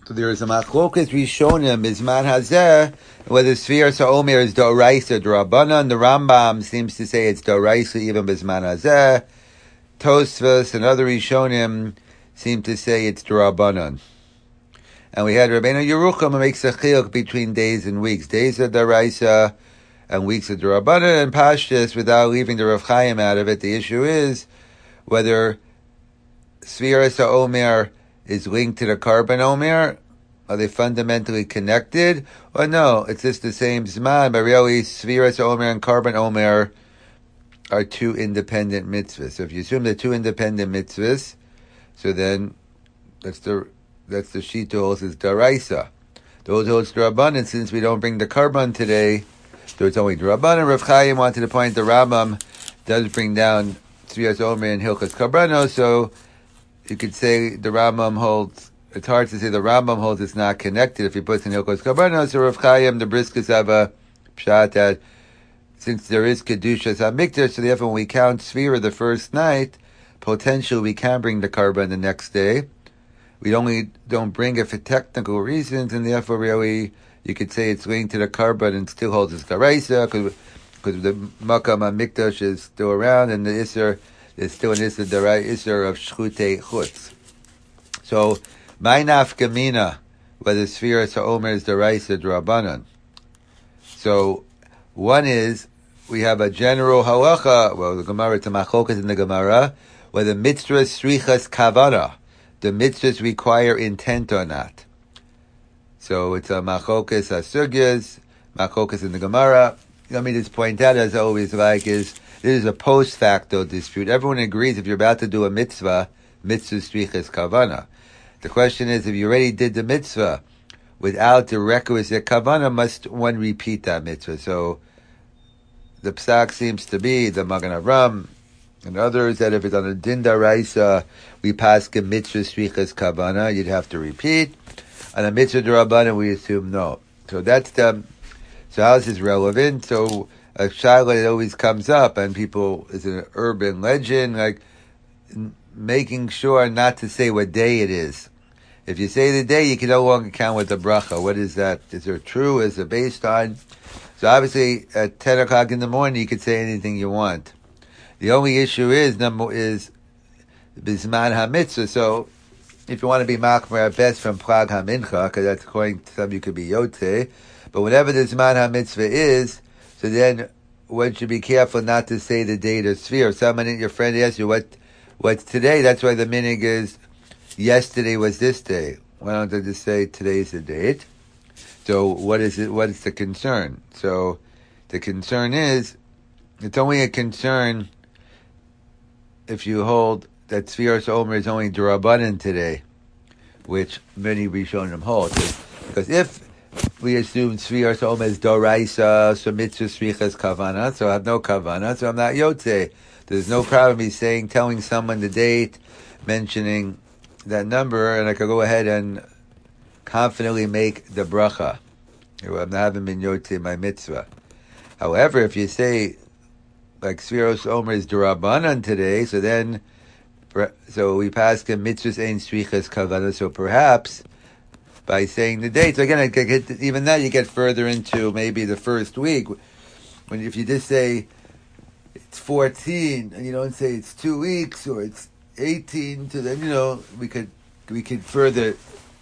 So there is a machlokas rishonim bisman hazeh whether Sfiras HaOmer is Doraisa D'Rabbanan. The Rambam seems to say it's Doraisa even bisman hazeh. Tosfos and other rishonim seem to say it's D'Rabbanan. And we had Rabbeinu Yerucham who makes a chiluk between days and weeks. Days are Doraisa and weeks are D'Rabbanan, and Pashtus, without leaving the Rav Chaim out of it. The issue is whether Sfiras HaOmer is linked to the Karban Omer. Are they fundamentally connected? Or no, it's just the same Zman, but really Sfiras Omer and Karban Omer are two independent mitzvahs. So if you assume they're two independent mitzvahs, so then that's the Shita holds is Daraisa. Those holds D'Rabbanan, since we don't bring the Karban today, so it's only D'Rabbanan. Rav Chaim wanted to point the Rambam does bring down Sfiras Omer and Hilchas Karbanos, so you could say the Rambam holds, it's hard to say the Rambam holds it's not connected if he puts in Hilchos Karbanos. So Rav Chaim, the Briskas have a pshat that since there is Kedushas HaMikdash, so therefore when we count Sfira the first night, potentially we can bring the Karban the next day. We only don't bring it for technical reasons, and therefore really you could say it's linked to the Karban and still holds its Daraisa, because the Makam HaMikdash is still around, and the Isser is still an Isser Darai Isser of Shchutei Chutz. So, my nafkamina, whether Sfiras HaOmer is Daraisa D'Rabbanan. So, one is, we have a general halacha, well, the Gemara, it's a machokas in the Gemara, whether mitzvah strichas kavana, the mitzvahs require intent or not. So, it's a machokas asugyas, machokas in the Gemara. Let me just point out, as I always like, is this is a post facto dispute. Everyone agrees if you're about to do a mitzvah strichas kavana. The question is, if you already did the mitzvah without the requisite kavana, must one repeat that mitzvah? So the psak seems to be the Magen Avraham and others that if it's on a din daraisa, we pass a mitzvah strichas kavana, you'd have to repeat. On a mitzvah d'Rabbanan, we assume no. So that's so how is this relevant? So a shaila that always comes up, and people, is an urban legend, like making sure not to say what day it is. If you say the day, you can no longer count with the bracha. What is that? Is it true? Is it based on? So obviously, at 10 o'clock in the morning, you could say anything you want. The only issue is bisman ha-mitzvah. So if you want to be makmer at best from Prag ha-mincha, because that's according to some you could be yote, but whatever the zman ha-mitzvah is, so then one should be careful not to say the date or sphere. If your friend asks you what's today, that's why the minig is yesterday was this day. Why don't they just say today's the date? So what is it? What is the concern? So the concern is, it's only a concern if you hold that Sfiras Omer is only D'Rabbanan today, which many Rishonim hold. Because if we assume Sfiras Omer is Doraisa, so mitzvah strichas kavana, so I have no kavana, so I'm not yotze. There's no problem me telling someone the date, mentioning that number, and I could go ahead and confidently make the bracha. I haven't been yotze my mitzvah. However, if you say, like Sfiras Omer is D'Rabbanan today, so we pass the mitzvahs ein strichas kavana, so perhaps by saying the date. So again, even that you get further into maybe the first week. When if you just say it's 14 and you don't say it's 2 weeks or it's 18, so then we could further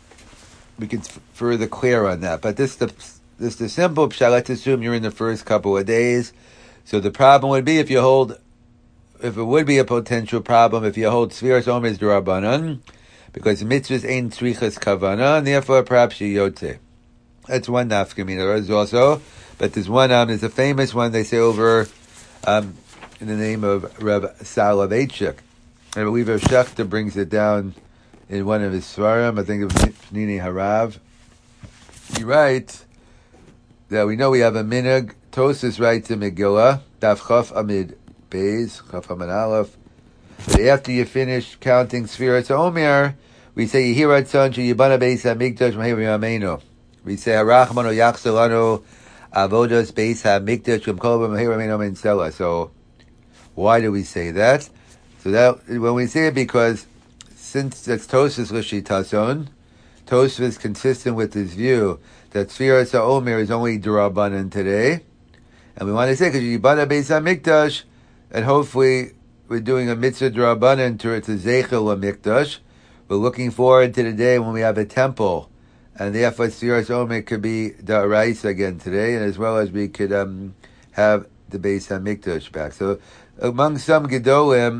clear on that. But this the simple pshat. Let's assume you're in the first couple of days. So the problem would be if it would be a potential problem if you hold Sfiras Omer is D'Rabbanan, because mitzvahs ain't tzrichas kavana, and therefore perhaps you yotze. That's one nafkamina. There is also, but there's one, there's a famous one they say over, in the name of Rav Soloveitchik. I believe Rav Shechter brings it down in one of his svarim, I think of Nini Harav. He writes that we know we have a minhag. Tosas writes in Megillah, Daf Chaf Amid Beis, Chaf Amid Aleph, that after you finish counting Sfiras Omer, we say Yehirat Son Yibana Beis HaMikdash Mehev Yameinu. We say Harachmanu Yachselanu Avodas Beis HaMikdash Kol Mehev Yameinu Min Sela. So why do we say that? So that when we say it, because since it's Tosas L'Shitason, Tosfos is consistent with this view that Sfiras HaOmer is only D'Rabbanan today. And we want to say, because you bought a Beis HaMikdash, and hopefully we're doing a mitzvah D'Rabbanan to Zeichel HaMikdash. We're looking forward to the day when we have a temple, and therefore Sfiras HaOmer could be D'Oraisa again today, and as well as we could have the Beis HaMikdash back. So among some Gedolim,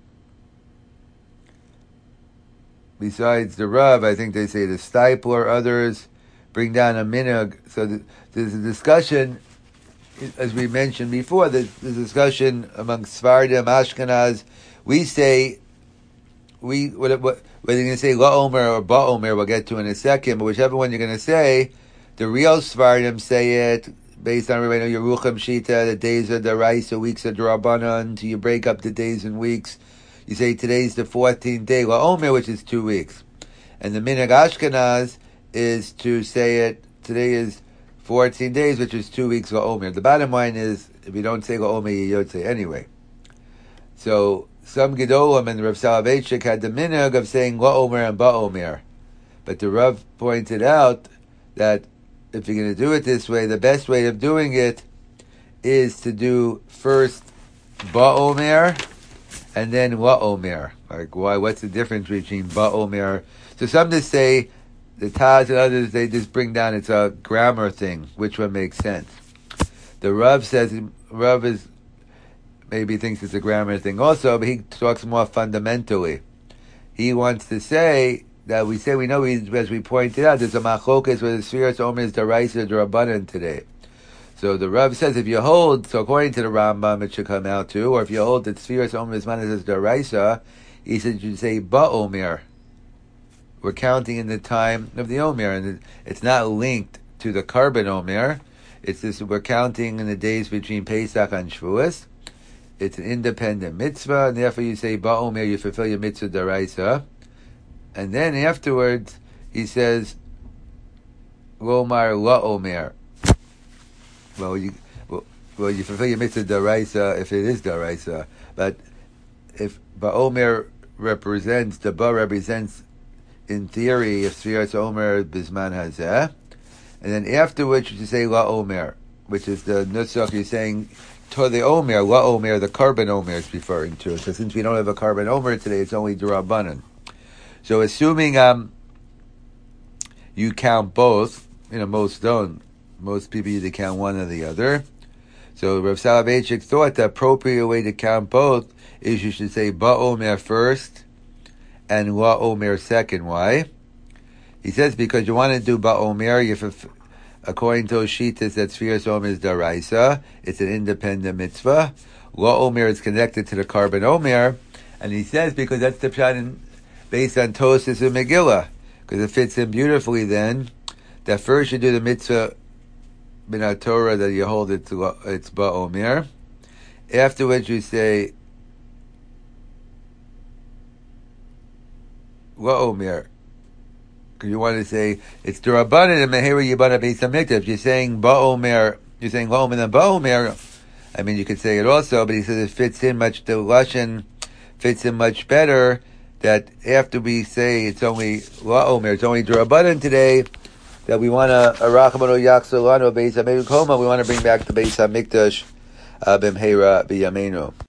besides the Rav, I think they say the Stipler, others bring down a minhag. So there's a discussion, as we mentioned before, there's a discussion among Sfardim, Ashkenaz. We say, whether you're going to say La'omer or Ba'omer, we'll get to in a second, but whichever one you're going to say, the real Sfardim say it based on everybody know Yerucham Shita, the days are D'Oraisa, weeks are D'Rabbanan, until you break up the days and weeks. You say today's the 14th day, La'omer, which is 2 weeks. And the minhag Ashkenaz is to say it, today is 14 days, which is 2 weeks La'omer. The bottom line is, if you don't say La'omer, you don't say anyway. So, some Gedolim and Rav Soloveitchik had the minhag of saying La'omer and Ba'omer. But the Rav pointed out that if you're going to do it this way, the best way of doing it is to do first Ba'omer and then La'omer. Like, why? What's the difference between Ba'omer? So some just say, the Taz and others, they just bring down, it's a grammar thing, which one makes sense. The Rav says, Rav is, maybe thinks it's a grammar thing also, but he talks more fundamentally. He wants to say that we know, as we pointed out, there's a machlokas where the Sfiras HaOmer is D'Oraisa D'Rabbanan today. So the Rav says if you hold, so according to the Rambam it should come out too, or if you hold that Sfiras HaOmer is managed as D'Oraisa, he said you should say Ba'omer. We're counting in the time of the Omer, and it's not linked to the Karban Omer. It's just we're counting in the days between Pesach and Shavuos. It's an independent mitzvah, and therefore you say Ba'omer, you fulfill your mitzvah D'Oraisa. And then afterwards, he says, Lomar La'omer. Well, you fulfill your mitzvah D'Oraisa if it is D'Oraisa. But if Ba'omer represents, the Ba represents, in theory, if Sfiras HaOmer Bisman Hazeh. And then afterwards, you say La'omer, which is the Nusach you're saying, to the Omer, La'omer, the Karban Omer is referring to. So since we don't have a Karban Omer today, it's only D'Rabbanan. So assuming you count both, most don't. Most people either count one or the other. So Rav Soloveitchik thought the appropriate way to count both is you should say Ba'omer first and La'omer second. Why? He says because you want to do Ba'omer, according to Oshitas, that Sfiras HaOmer is D'Oraisa. It's an independent mitzvah. La'omer is connected to the Karban Omer. And he says because that's the pshat based on Tosfos and Megillah, because it fits in beautifully then, that first you do the mitzvah B'nai Torah, that you hold it's Ba'omer. Afterwards you say La'omer, because you want to say it's D'Rabbanan and Mehera Yibana Beis HaMikdash. If you're saying Ba'omer, you're saying La'omer and Ba'omer, I mean you could say it also, but he says it fits in much, the Lashon fits in much better, that after we say it's only La'omer, it's only D'Rabbanan today, that we want to Arachamano Yaksolano Beis HaMikdash, we want to bring back the Beis HaMikdash B'mheira B'yameinu.